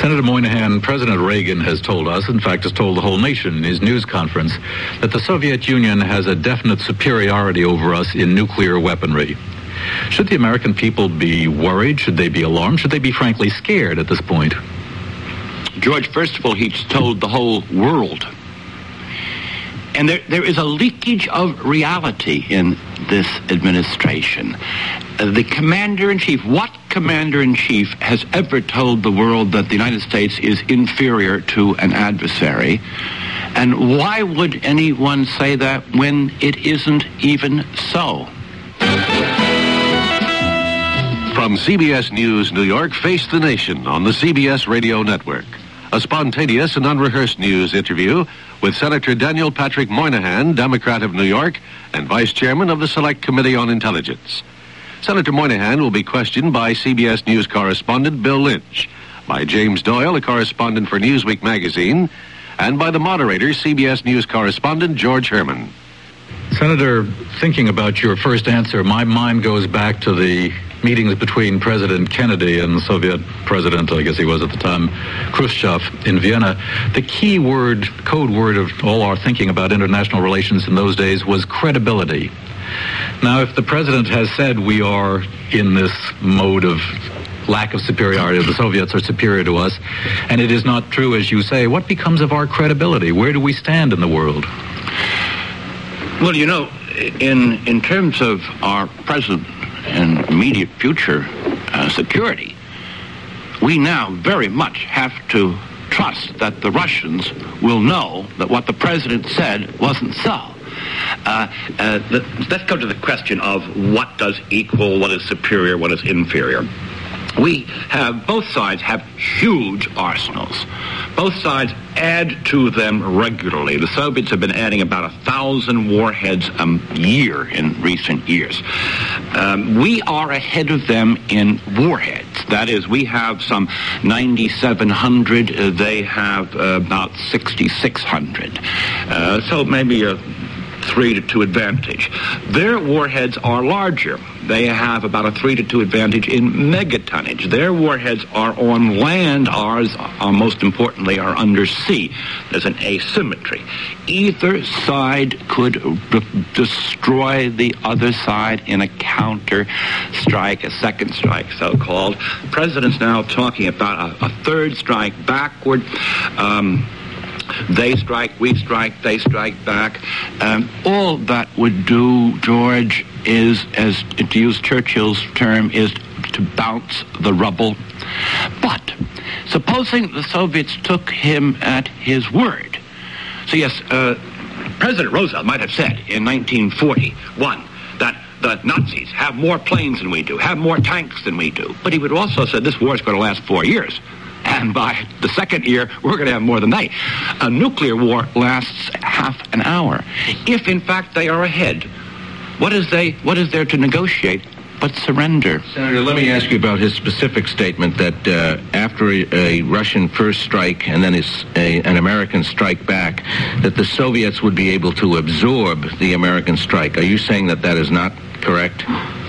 Senator Moynihan, President Reagan has told us, in fact has told the whole nation in his news conference, that the Soviet Union has a definite superiority over us in nuclear weaponry. Should the American people be worried? Should they be alarmed? Should they be frankly scared at this point? George, first of all, he's told the whole world. And there is a leakage of reality in this administration. The commander-in-chief, what commander-in-chief has ever told the world that the United States is inferior to an adversary? And why would anyone say that when it isn't even so? From CBS News, New York, Face the Nation on the CBS Radio Network. A spontaneous and unrehearsed news interview with Senator Daniel Patrick Moynihan, Democrat of New York, and Vice Chairman of the Select Committee on Intelligence. Senator Moynihan will be questioned by CBS News correspondent Bill Lynch, by James Doyle, a correspondent for Newsweek magazine, and by the moderator, CBS News correspondent George Herman. Senator, thinking about your first answer, my mind goes back to the meetings between President Kennedy and the Soviet president, I guess he was at the time, Khrushchev, in Vienna. The key word, code word of all our thinking about international relations in those days was credibility. Now, if the president has said we are in this mode of lack of superiority, the Soviets are superior to us, and it is not true, as you say, what becomes of our credibility? Where do we stand in the world? Well, you know, in terms of our present and immediate future security, we now very much have to trust that the Russians will know that what the president said wasn't so. Let's go to the question of what does equal, what is superior, what is inferior. Both sides have huge arsenals. Both sides add to them regularly. The Soviets have been adding about 1,000 warheads a year in recent years. We are ahead of them in warheads. That is, we have some 9,700. They have about 6,600. So maybe a 3-2 advantage. Their warheads are larger. They have about a 3-2 advantage in megatonnage. Their warheads are on land. Ours, most importantly, are undersea. There's an asymmetry. Either side could destroy the other side in a counter strike, a second strike, so-called. The president's now talking about a third strike backward. They strike, we strike, they strike back. All that would do, George, is, as to use Churchill's term, is to bounce the rubble. But supposing the Soviets took him at his word. So yes, President Roosevelt might have said in 1941 that the Nazis have more planes than we do, have more tanks than we do. But he would also have said this war is going to last 4 years. And by the second year, we're going to have more than they. A nuclear war lasts half an hour. If, in fact, they are ahead, what is there to negotiate but surrender? Senator, let me ask you about his specific statement that after a Russian first strike and then an American strike back, that the Soviets would be able to absorb the American strike. Are you saying that is not correct?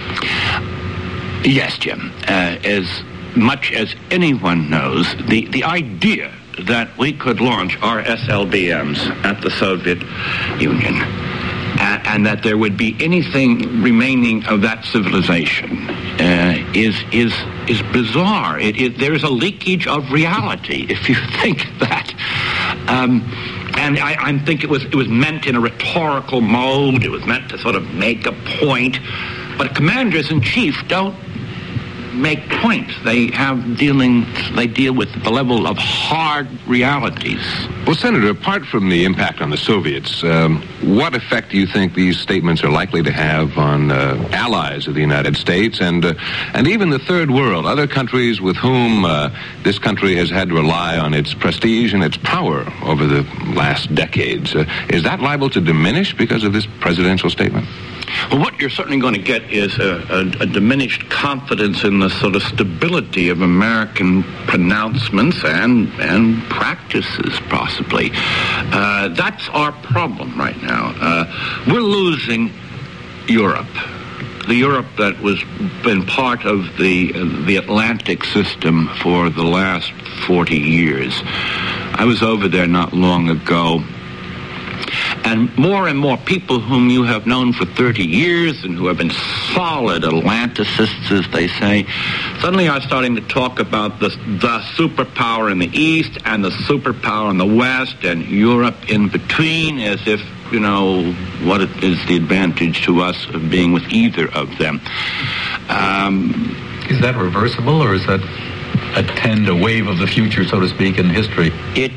Yes, Jim. As much as anyone knows, the idea that we could launch our SLBMs at the Soviet Union and that there would be anything remaining of that civilization is bizarre. There is a leakage of reality, if you think that. And I think it was meant in a rhetorical mode. It was meant to sort of make a point. But commanders-in-chief don't make points. They deal with the level of hard realities. Well, Senator, apart from the impact on the Soviets, what effect do you think these statements are likely to have on allies of the United States and even the Third World, other countries with whom this country has had to rely on its prestige and its power over the last decades? Is that liable to diminish because of this presidential statement? Well, what you're certainly going to get is a diminished confidence in the sort of stability of American pronouncements and practices, possibly. That's our problem right now. We're losing Europe. the Europe that was been part of the Atlantic system for the last 40 years. I was over there not long ago, and more people whom you have known for 30 years and who have been solid Atlanticists, as they say, suddenly are starting to talk about the superpower in the East and the superpower in the West and Europe in between, as if, you know, what is the advantage to us of being with either of them. Is that reversible, or is that a wave of the future, so to speak, in history?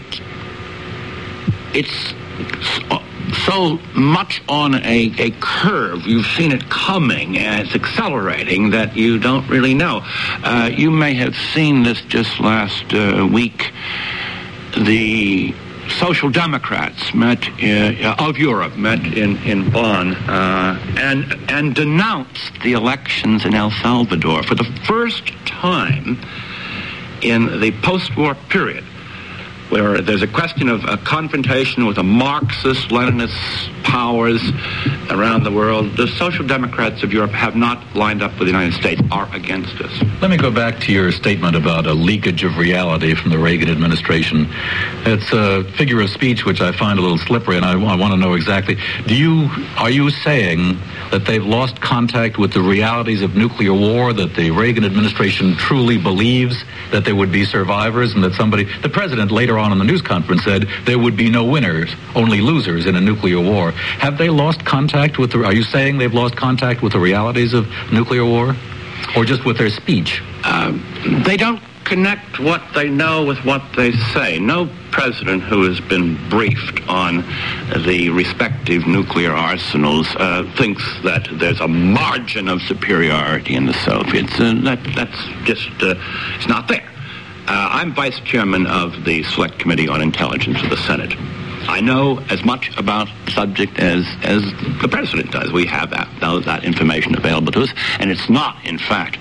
It's so much on a curve. You've seen it coming, and it's accelerating, that you don't really know. You may have seen this just last week. The Social Democrats of Europe met in Bonn and denounced the elections in El Salvador for the first time in the post-war period, where there's a question of a confrontation with the Marxist, Leninist powers around the world. The Social Democrats of Europe have not lined up with the United States, are against us. Let me go back to your statement about a leakage of reality from the Reagan administration. It's a figure of speech which I find a little slippery, and I want to know exactly, are you saying that they've lost contact with the realities of nuclear war, that the Reagan administration truly believes that there would be survivors, and that the president later on in the news conference said there would be no winners, only losers in a nuclear war? Have they lost contact with are you saying they've lost contact with the realities of nuclear war? Or just with their speech? They don't connect what they know with what they say. No president who has been briefed on the respective nuclear arsenals thinks that there's a margin of superiority in the Soviets. That's just, it's not there. I'm vice chairman of the Select Committee on Intelligence of the Senate. I know as much about the subject as the president does. We have that information available to us, and it's not, in fact,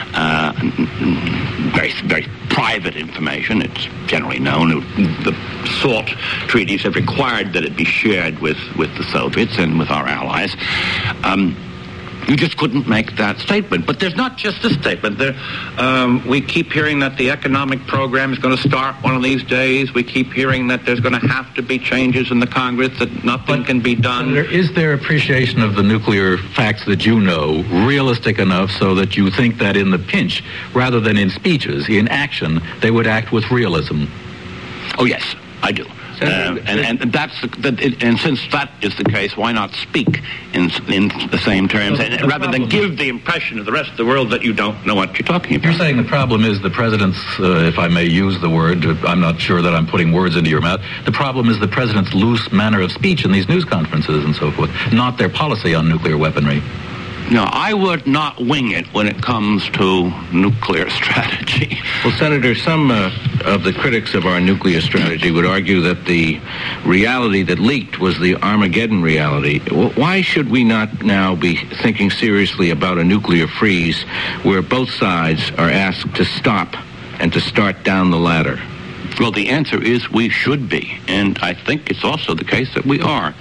very, very private information. It's generally known. The SALT treaties have required that it be shared with the Soviets and with our allies. You just couldn't make that statement. But there's not just a statement. We keep hearing that the economic program is going to start one of these days. We keep hearing that there's going to have to be changes in the Congress, that nothing can be done. Is their appreciation of the nuclear facts that you know realistic enough so that you think that in the pinch, rather than in speeches, in action, they would act with realism? Oh, yes, I do. And since that is the case, why not speak in the same terms, rather than give the impression of the rest of the world that you don't know what you're talking about? You're saying the problem is the president's, if I may use the word, I'm not sure that I'm putting words into your mouth, the problem is the president's loose manner of speech in these news conferences and so forth, not their policy on nuclear weaponry. No, I would not wing it when it comes to nuclear strategy. Well, Senator, some of the critics of our nuclear strategy would argue that the reality that leaked was the Armageddon reality. Why should we not now be thinking seriously about a nuclear freeze where both sides are asked to stop and to start down the ladder? Well, the answer is we should be, and I think it's also the case that we are.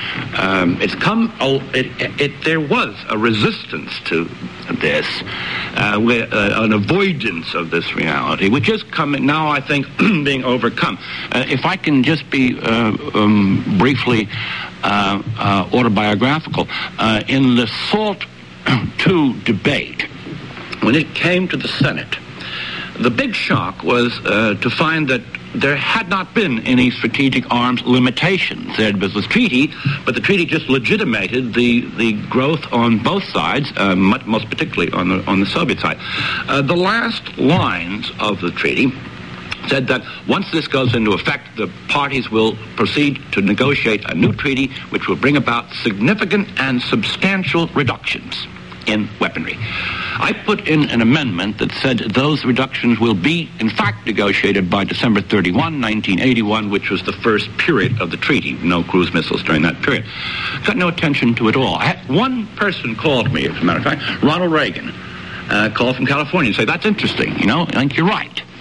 There was a resistance to this, an avoidance of this reality, which is coming now, I think, being overcome. If I can just be briefly autobiographical, in the SALT II debate, when it came to the Senate, the big shock was to find that there had not been any strategic arms limitations. There was this treaty, but the treaty just legitimated the growth on both sides, most particularly on the Soviet side. The last lines of the treaty said that once this goes into effect, the parties will proceed to negotiate a new treaty which will bring about significant and substantial reductions in weaponry. I put in an amendment that said those reductions will be, in fact, negotiated by December 31, 1981, which was the first period of the treaty. No cruise missiles during that period. Got no attention to it all. I had one person called me, as a matter of fact, Ronald Reagan, called from California and said, that's interesting, I think you're right.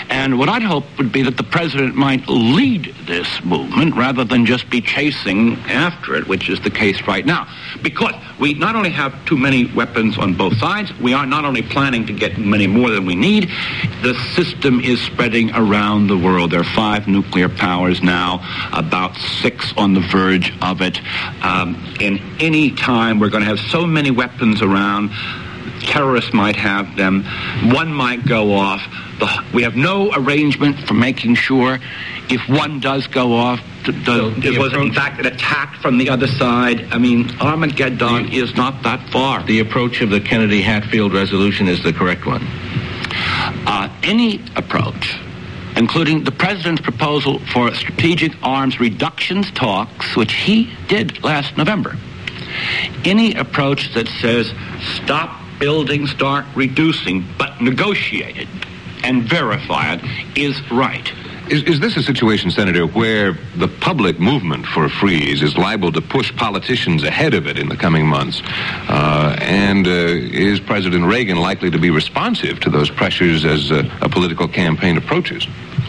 And what I'd hope would be that the president might lead this movement rather than just be chasing after it, which is the case right now. Because we not only have too many weapons on both sides, we are not only planning to get many more than we need, the system is spreading around the world. There are 5 nuclear powers now, about 6 on the verge of it. In any time, we're going to have so many weapons around. Terrorists might have them. One might go off. We have no arrangement for making sure if one does go off, it was in fact an attack from the other side. I mean, Armageddon is not that far. The approach of the Kennedy-Hatfield resolution is the correct one. Any approach, including the president's proposal for strategic arms reductions talks, which he did last November. Any approach that says stop building, start reducing, but negotiate it and verify it is right. Is this a situation, Senator, where the public movement for a freeze is liable to push politicians ahead of it in the coming months? And is President Reagan likely to be responsive to those pressures as a political campaign approaches?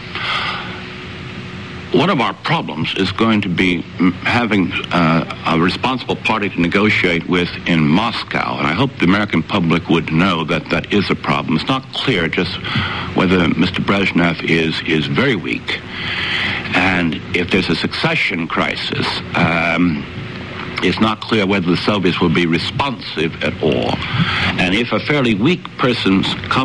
One of our problems is going to be having a responsible party to negotiate with in Moscow, and I hope the American public would know that that is a problem. It's not clear just whether Mr. Brezhnev is very weak, and if there's a succession crisis, it's not clear whether the Soviets will be responsive at all. And if a fairly weak person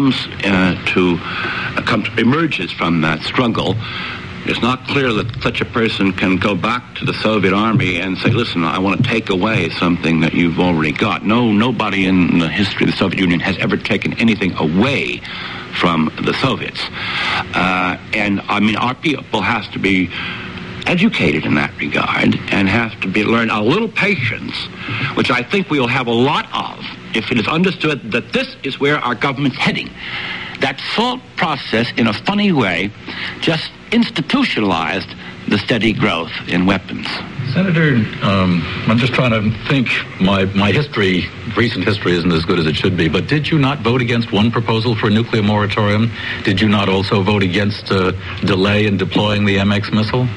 emerges from that struggle, it's not clear that such a person can go back to the Soviet army and say, listen, I want to take away something that you've already got. No, nobody in the history of the Soviet Union has ever taken anything away from the Soviets. And, I mean, our people have to be educated in that regard and have to be learned a little patience, which I think we will have a lot of if it is understood that this is where our government's heading. That thought process, in a funny way, just institutionalized the steady growth in weapons. Senator, I'm just trying to think. My history, recent history, isn't as good as it should be, but did you not vote against one proposal for a nuclear moratorium? Did you not also vote against delay in deploying the MX missile?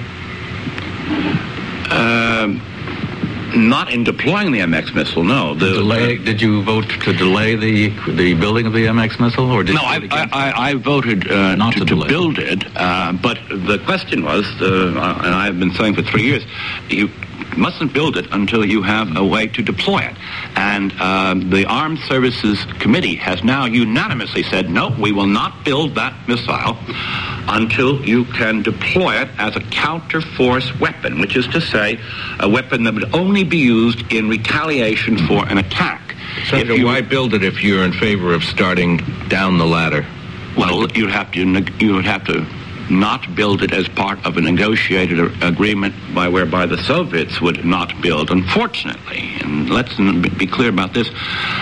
Not in deploying the MX missile, no. Did you vote to delay the building of the MX missile, or did no? I voted not to build it, but the question was, and I've been saying for 3 years, you mustn't build it until you have a way to deploy it. And the Armed Services Committee has now unanimously said, no, we will not build that missile until you can deploy it as a counter-force weapon, which is to say, a weapon that would only be used in retaliation for an attack. Senator, why build it if you're in favor of starting down the ladder? Well, you would have to not build it as part of a negotiated agreement whereby the Soviets would not build. Unfortunately, and let's be clear about this,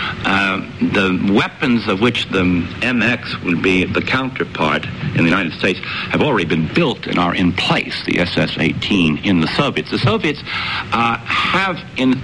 the weapons of which the MX would be the counterpart in the United States have already been built and are in place, the SS-18 in the Soviets. The Soviets have in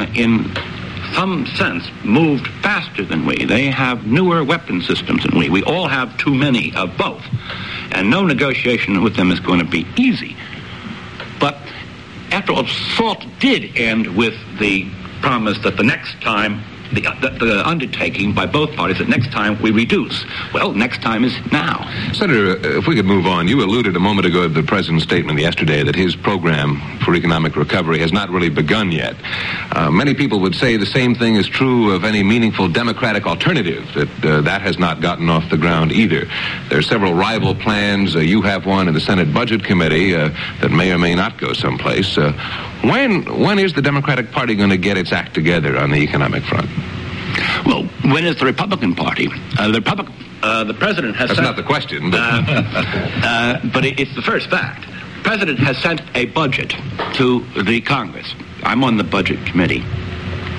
some sense moved faster than we. They have newer weapon systems than we. We all have too many of both. And no negotiation with them is going to be easy. But after all, SALT did end with the promise that the next time, the undertaking by both parties that next time we reduce. Well, next time is now. Senator, if we could move on, you alluded a moment ago to the president's statement yesterday that his program for economic recovery has not really begun yet. Many people would say the same thing is true of any meaningful Democratic alternative, that has not gotten off the ground either. There are several rival plans. You have one in the Senate Budget Committee that may or may not go someplace. When is the Democratic Party going to get its act together on the economic front? Well, when is the Republican Party? The president has. That's not the question, but but it's the first fact. The president has sent a budget to the Congress. I'm on the Budget Committee.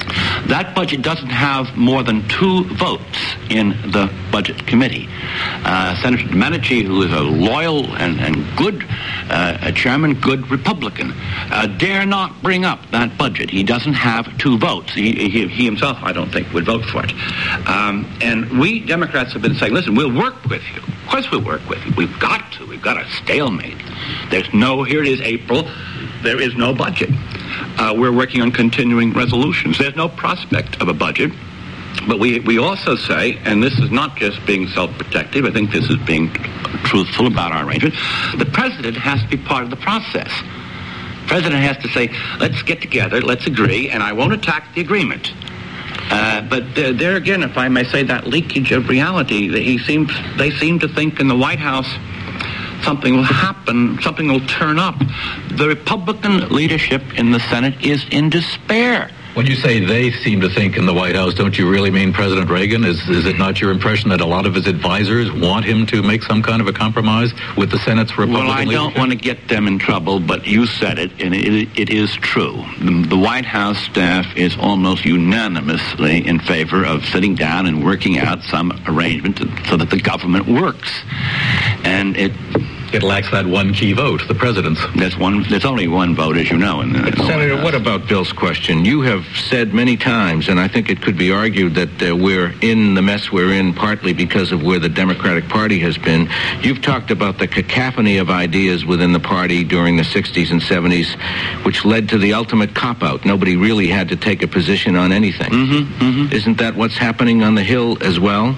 That budget doesn't have more than 2 votes in the Budget Committee. Senator Domenici, who is a loyal and good chairman, good Republican, dare not bring up that budget. He doesn't have 2 votes. He himself, I don't think, would vote for it. And we Democrats have been saying, listen, we'll work with you. Of course we'll work with you. We've got to. We've got a stalemate. Here it is April. There is no budget. We're working on continuing resolutions. There's no prospect of a budget. But we also say, and this is not just being self-protective, I think this is being truthful about our arrangement, the president has to be part of the process. The president has to say, let's get together, let's agree, and I won't attack the agreement. But there again, if I may say, that leakage of reality, they seem to think in the White House something will happen, something will turn up. The Republican leadership in the Senate is in despair. When you say they seem to think in the White House, don't you really mean President Reagan? Is it not your impression that a lot of his advisors want him to make some kind of a compromise with the Senate's Republican leadership? Well, I don't want to get them in trouble, but you said it, and it is true. The White House staff is almost unanimously in favor of sitting down and working out some arrangement so that the government works. And it lacks that one key vote, the president's. There's only one vote, as you know. Senator, what about Bill's question? You have said many times, and I think it could be argued that we're in the mess we're in partly because of where the Democratic Party has been. You've talked about the cacophony of ideas within the party during the 60s and 70s, which led to the ultimate cop-out. Nobody really had to take a position on anything. Isn't that what's happening on the Hill as well?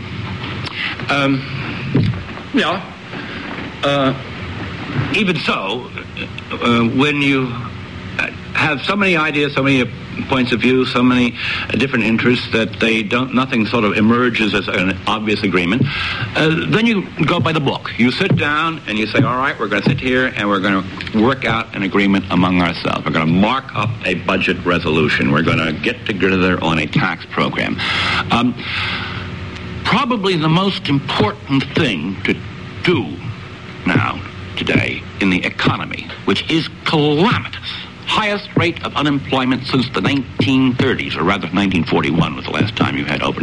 Yeah. Even so, when you have so many ideas, so many points of view, so many different interests that nothing sort of emerges as an obvious agreement, then you go by the book. You sit down and you say, all right, we're going to sit here and we're going to work out an agreement among ourselves. We're going to mark up a budget resolution. We're going to get together on a tax program. Probably the most important thing to do now, today, in the economy, which is calamitous, highest rate of unemployment since the 1930s, or rather 1941 was the last time you had over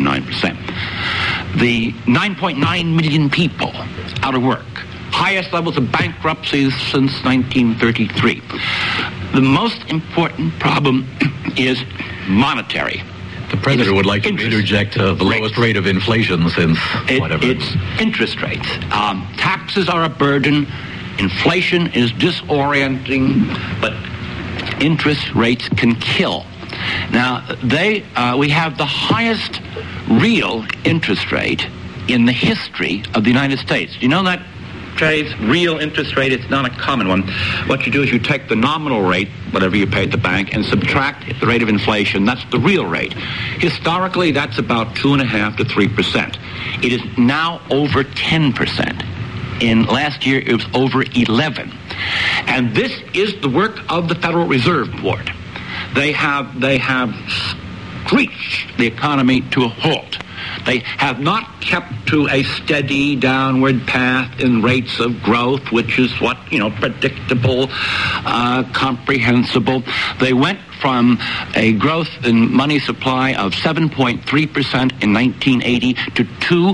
9%. The 9.9 million people out of work, highest levels of bankruptcies since 1933. The most important problem is monetary. The president would like to interject the lowest rate of inflation since whatever. It's interest rates. Taxes are a burden. Inflation is disorienting, but interest rates can kill. Now, we have the highest real interest rate in the history of the United States. Do you know that, Trey's real interest rate? It's not a common one. What you do is you take the nominal rate, whatever you pay at the bank, and subtract the rate of inflation. That's the real rate. Historically, that's about 2.5% to 3%. It is now over 10%. In last year, it was over 11%. And this is the work of the Federal Reserve Board. They have screeched the economy to a halt. They have not kept to a steady downward path in rates of growth, which is what, predictable, comprehensible. They went from a growth in money supply of 7.3% in 1980 to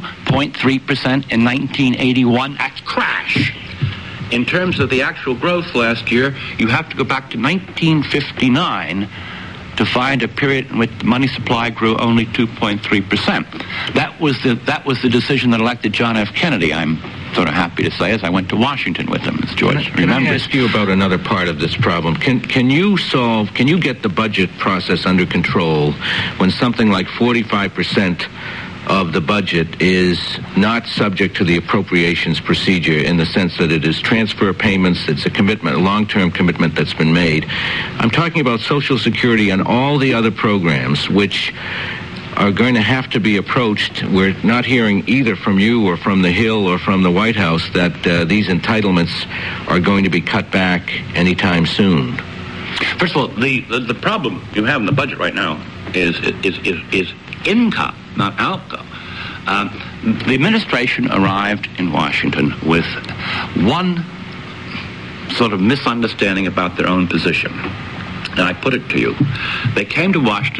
2.3% in 1981. That's crash. In terms of the actual growth last year, you have to go back to 1959 to find a period in which the money supply grew only 2.3%. That was the decision that elected John F. Kennedy, I'm sort of happy to say, as I went to Washington with him, as George remembers. Can I ask you about another part of this problem? Can you get the budget process under control when something like 45% of the budget is not subject to the appropriations procedure, in the sense that it is transfer payments, it's a commitment, a long-term commitment that's been made? I'm talking about Social Security and all the other programs which are going to have to be approached. We're not hearing either from you or from the Hill or from the White House that these entitlements are going to be cut back anytime soon. First of all, the problem you have in the budget right now is income, not outgo. The administration arrived in Washington with one sort of misunderstanding about their own position. And I put it to you. They came to Washington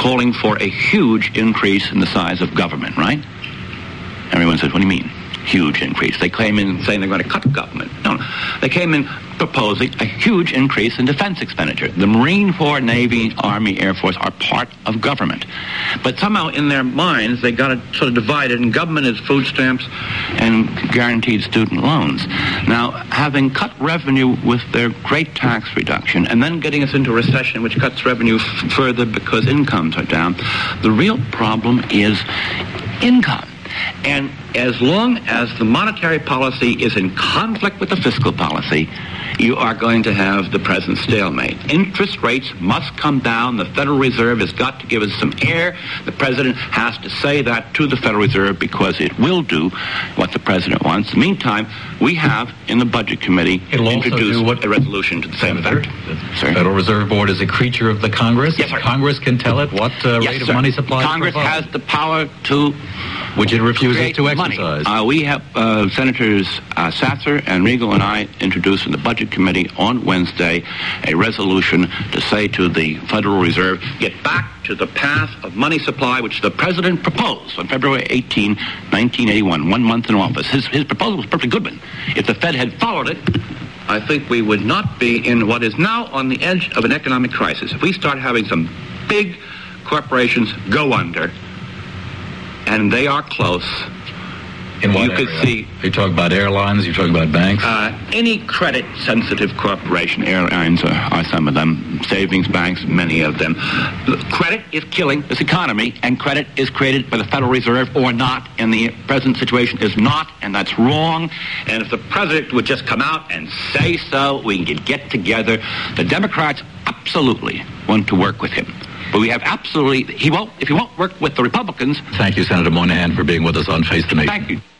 calling for a huge increase in the size of government, right? Everyone says, what do you mean? Huge increase. They came in saying they're going to cut government. No. They came in proposing a huge increase in defense expenditure. The Marine Corps, Navy, Army, Air Force are part of government. But somehow in their minds, they got it sort of divided, and government is food stamps and guaranteed student loans. Now, having cut revenue with their great tax reduction, and then getting us into a recession which cuts revenue further because incomes are down, the real problem is income. And as long as the monetary policy is in conflict with the fiscal policy, you are going to have the present stalemate. Interest rates must come down. The Federal Reserve has got to give us some air. The President has to say that to the Federal Reserve because it will do what the President wants. Meantime, we have in the Budget Committee introduced a resolution to the same effect. The Federal Reserve Board is a creature of the Congress. Yes, sir. Congress can tell it what rate of money supply. Congress has the power to... which it refuses to exercise. We have Senators Sather and Regal and I introduced in the Budget Committee on Wednesday a resolution to say to the Federal Reserve, get back to the path of money supply which the President proposed on February 18, 1981, 1 month in office. His proposal was a perfectly good one. If the Fed had followed it, I think we would not be in what is now on the edge of an economic crisis. If we start having some big corporations go under, and they are close. In what you area? Could see. You're talking about airlines, you're talking about banks? Any credit-sensitive corporation, airlines are some of them, savings banks, many of them. Credit is killing this economy, and credit is created by the Federal Reserve or not, and the present situation is not, and that's wrong. And if the President would just come out and say so, we can get together. The Democrats absolutely want to work with him. But we have absolutely, if he won't work with the Republicans. Thank you, Senator Moynihan, for being with us on Face the Nation. Thank you.